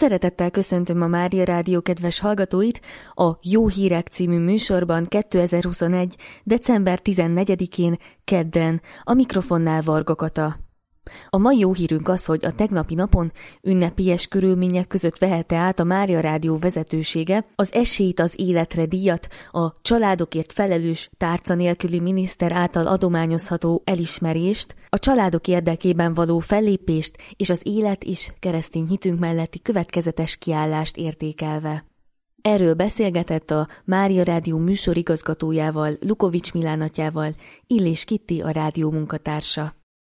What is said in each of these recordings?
Szeretettel köszöntöm a Mária Rádió kedves hallgatóit a Jó Hírek című műsorban 2021. december 14-én kedden, a mikrofonnál Varga Kata. A mai jó hírünk az, hogy a tegnapi napon ünnepélyes körülmények között vehette át a Mária Rádió vezetősége az Esélyt az életre díjat, a családokért felelős tárca nélküli miniszter által adományozható elismerést, a családok érdekében való fellépést és az élet és keresztény hitünk melletti következetes kiállást értékelve. Erről beszélgetett a Mária Rádió műsorigazgatójával, Lukovics Milán atyával, Illés Kitti, a rádió munkatársa.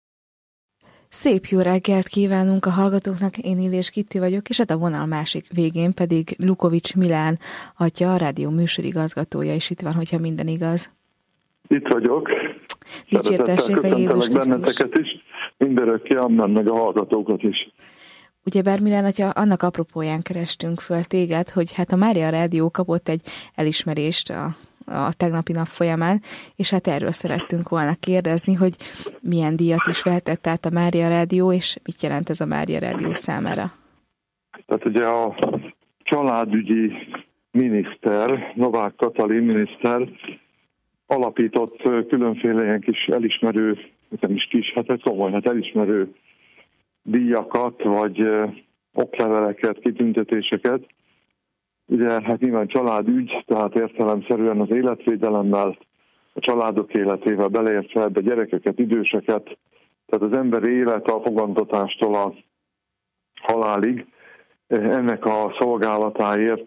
Szép jó reggelt kívánunk a hallgatóknak, én Illés Kitti vagyok, és hát a vonal másik végén pedig Lukovics Milán atya, a rádió műsorigazgatója, és itt van, hogyha minden igaz. Itt vagyok. Dicsértessék a Jézus Krisztus. Benneteket is, mindörökké annan meg a hallgatókat is. Ugyebár Milán atya, annak apropóján kerestünk föl téged, hogy hát a Mária Rádió kapott egy elismerést a tegnapi nap folyamán, és hát erről szerettünk volna kérdezni, hogy milyen díjat is vehetett át a Mária Rádió, és mit jelent ez a Mária Rádió számára? Tehát ugye a családügyi miniszter, Novák Katalin miniszter alapított különféle ilyen kis elismerő, nem is kis, elismerő díjakat, vagy okleveleket, kitüntetéseket. Ugye, hát nyilván családügy, tehát értelemszerűen az életvédelemmel, a családok életével beleértve ebbe gyerekeket, időseket, tehát az ember élet a fogantatástól a halálig, ennek a szolgálatáért,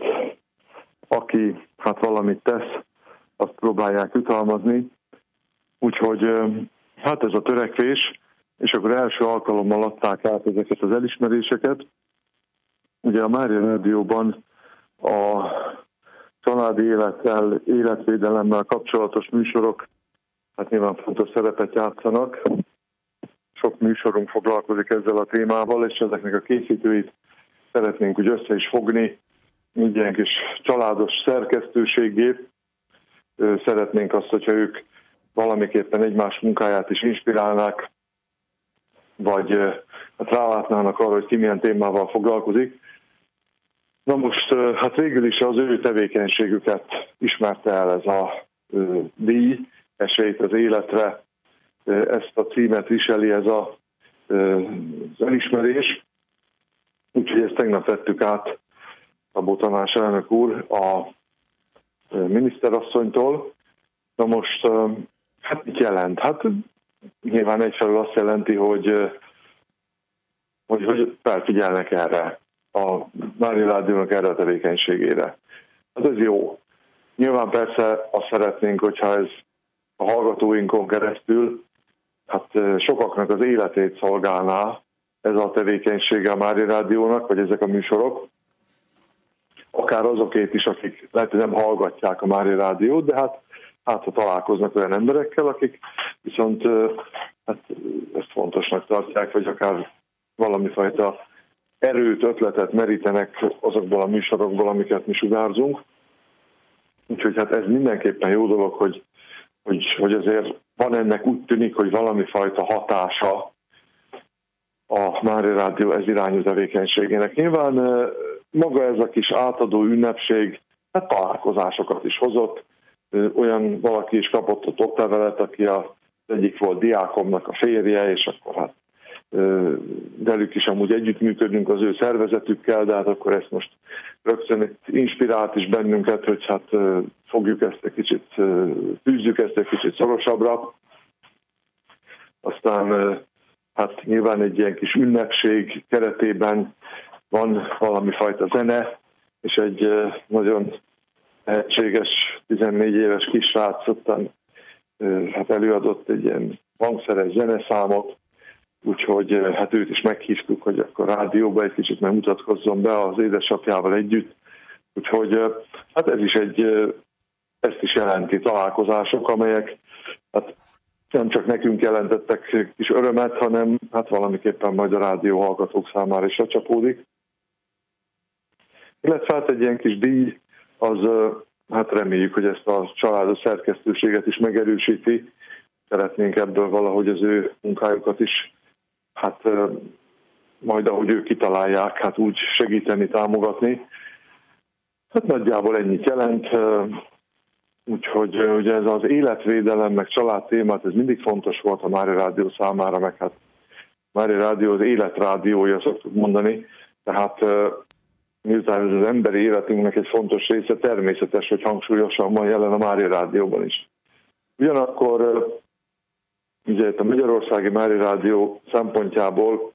aki hát valamit tesz, azt próbálják jutalmazni. Úgyhogy hát ez a törekvés, és akkor első alkalommal adták át ezeket az elismeréseket. Ugye a Mária Rádióban a családi élettel, életvédelemmel kapcsolatos műsorok hát nyilván fontos szerepet játszanak. Sok műsorunk foglalkozik ezzel a témával, és ezeknek a készítőit szeretnénk úgy össze is fogni, így ilyen kis családos szerkesztőségét. Szeretnénk azt, hogyha ők valamiképpen egymás munkáját is inspirálnák, vagy hát rálátnának arra, hogy ki milyen témával foglalkozik. Na most, hát végül is az ő tevékenységüket ismerte el ez a díj, Esélyt az életre, ezt a címet viseli ez az elismerés. Úgyhogy ezt tegnap vettük át Szabó Tamás elnök úr a miniszterasszonytól. Na most, hát mit jelent? Hát nyilván egyfelől azt jelenti, hogy felfigyelnek erre, a Mária Rádiónak erre a tevékenységére. Hát ez jó. Nyilván persze azt szeretnénk, hogyha ez a hallgatóinkon keresztül hát sokaknak az életét szolgálná ez a tevékenysége a Mária Rádiónak, vagy ezek a műsorok. Akár azokét is, akik lehet, hogy nem hallgatják a Mária Rádiót, de hát ha találkoznak olyan emberekkel, akik viszont hát ezt fontosnak tartják, vagy akár valamifajta erőt, ötletet merítenek azokból a műsorokból, amiket mi sugárzunk. Úgyhogy hát ez mindenképpen jó dolog, hogy azért van ennek, úgy tűnik, hogy valamifajta hatása a Mária Rádió ez irányú tevékenységének. Nyilván maga ez a kis átadó ünnepség hát találkozásokat is hozott. Olyan valaki is kapott ott oklevelet, aki az egyik volt diákomnak a férje, és akkor hát velük is amúgy együttműködünk az ő szervezetükkel, de hát akkor ezt most rögtön inspirált is bennünket, hogy hát fogjuk ezt egy kicsit, fűzzük ezt egy kicsit szorosabbra. Aztán hát nyilván egy ilyen kis ünnepség keretében van valami fajta zene, és egy nagyon tehetséges 14 éves kisrác ottan hát előadott egy ilyen hangszeres zeneszámot, úgyhogy hát őt is meghívtuk, hogy akkor rádióba egy kicsit megmutatkozzon be az édesapjával együtt. Úgyhogy hát ezt is jelenti találkozások, amelyek hát nem csak nekünk jelentettek kis örömet, hanem hát valamiképpen majd a rádió hallgatók számára is lecsapódik. Illetve hát egy ilyen kis díj, az hát reméljük, hogy ezt a családos szerkesztőséget is megerősíti. Szeretnénk ebből valahogy az ő munkájukat is hát majd ahogy ők kitalálják, hát úgy segíteni, támogatni. Hát nagyjából ennyit jelent. Úgyhogy ugye ez az életvédelem, meg család témát, ez mindig fontos volt a Mária Rádió számára, meg hát Mária Rádió az életrádiója, szoktuk mondani. Tehát miután ez az emberi életünknek egy fontos része, természetes, hogy hangsúlyosan van jelen a Mária Rádióban is. Ugyanakkor ugye a Magyarországi Mária Rádió szempontjából,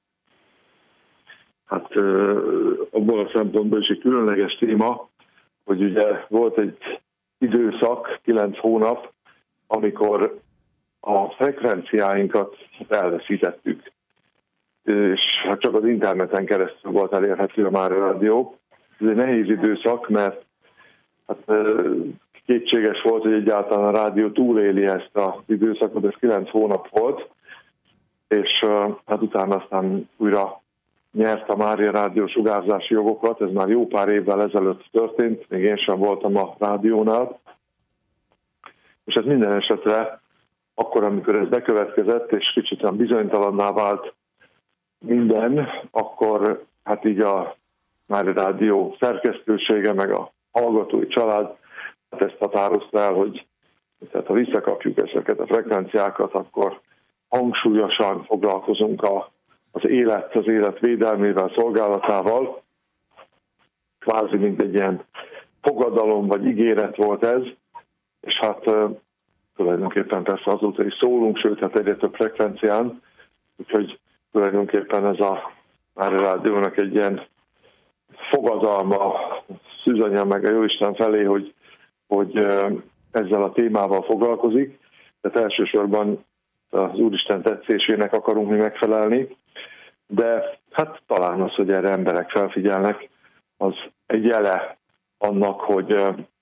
hát abból a szempontból is egy különleges téma, hogy ugye volt egy időszak, 9 hónap, amikor a frekvenciáinkat elveszítettük. És hát csak az interneten keresztül volt elérhető a Mária Rádió. Ez egy nehéz időszak, mert hát kétséges volt, hogy egyáltalán a rádió túléli ezt az időszakot, ez 9 hónap volt, és hát utána aztán újra nyert a Mária Rádió sugárzási jogokat, ez már jó pár évvel ezelőtt történt, még én sem voltam a rádiónál, és ez minden esetre akkor, amikor ez bekövetkezett, és kicsit bizonytalanná vált minden, akkor hát így a Mária Rádió szerkesztősége, meg a hallgatói család hát ezt határozta el, hogy tehát ha visszakapjuk ezeket a frekvenciákat, akkor hangsúlyosan foglalkozunk az élet védelmével, szolgálatával. Kvázi mint egy ilyen fogadalom vagy ígéret volt ez, és hát tulajdonképpen persze azóta is szólunk, sőt, hát egyre több frekvencián, úgyhogy tulajdonképpen ez a Mária Rádiónak egy ilyen fogadalma, szűzanya meg a Jóisten felé, hogy ezzel a témával foglalkozik. Tehát elsősorban az Úristen tetszésének akarunk mi megfelelni, de hát talán az, hogy erre emberek felfigyelnek, az egy jele annak, hogy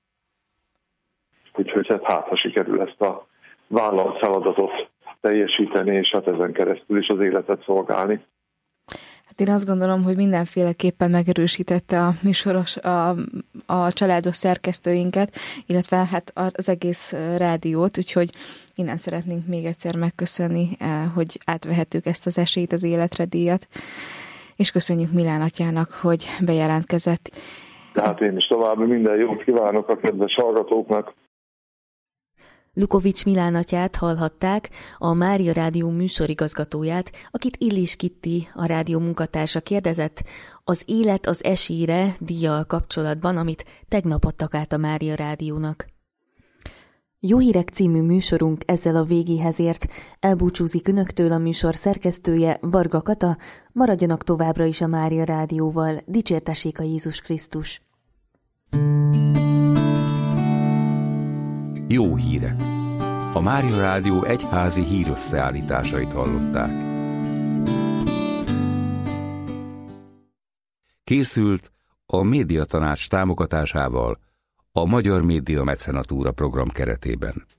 hát ha sikerül ezt a vállalt feladatot teljesíteni, és hát ezen keresztül is az életet szolgálni. Hát én azt gondolom, hogy mindenféleképpen megerősítette a műsoros, a családos szerkesztőinket, illetve hát az egész rádiót, úgyhogy innen szeretnénk még egyszer megköszönni, hogy átvehettük ezt az esélyt, az életre díjat, és köszönjük Milán atyának, hogy bejelentkezett. Tehát én is további minden jót kívánok a kedves hallgatóknak. Lukovics Milán atyát hallhatták, a Mária Rádió műsorigazgatóját, akit Illis Kitti, a rádió munkatársa kérdezett az Élet az esélyre díjjal kapcsolatban, amit tegnap adtak át a Mária Rádiónak. Jó hírek című műsorunk ezzel a végéhez ért. Elbúcsúzik önöktől a műsor szerkesztője, Varga Kata. Maradjanak továbbra is a Mária Rádióval. Dicsértessék a Jézus Krisztus! Jó hírek! A Mária Rádió egyházi hírösszeállításait hallották. Készült a Médiatanács támogatásával a Magyar Média Mecenatúra program keretében.